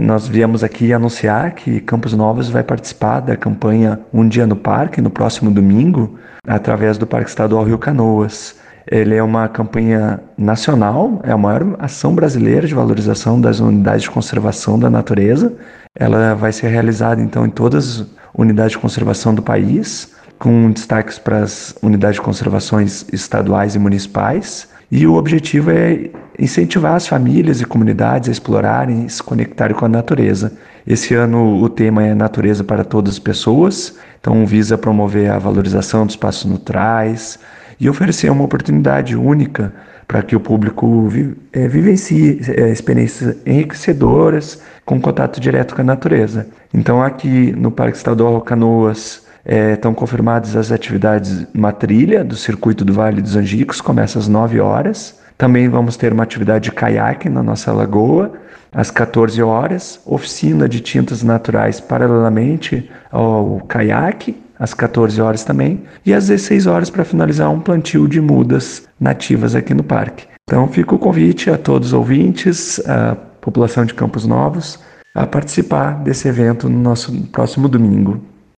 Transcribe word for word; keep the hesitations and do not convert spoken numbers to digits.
nós viemos aqui anunciar que Campos Novos vai participar da campanha Um Dia no Parque, no próximo domingo, através do Parque Estadual Rio Canoas. Ele é uma campanha nacional, é a maior ação brasileira de valorização das unidades de conservação da natureza. Ela vai ser realizada, então, em todas as unidades de conservação do país, com destaques para as unidades de conservações estaduais e municipais. E o objetivo é incentivar as famílias e comunidades a explorarem e se conectarem com a natureza. Esse ano o tema é Natureza para Todas as Pessoas, então visa promover a valorização dos espaços naturais e oferecer uma oportunidade única para que o público vi, é, vivencie é, experiências enriquecedoras com contato direto com a natureza. Então aqui no Parque Estadual Canoas é, estão confirmadas as atividades, uma trilha do Circuito do Vale dos Angicos, começa às nove horas. Também vamos ter uma atividade de caiaque na nossa lagoa, às quatorze horas, oficina de tintas naturais paralelamente ao caiaque, às quatorze horas também, e às dezesseis horas para finalizar um plantio de mudas nativas aqui no parque. Então fica o convite a todos os ouvintes, a população de Campos Novos, a participar desse evento no nosso próximo domingo.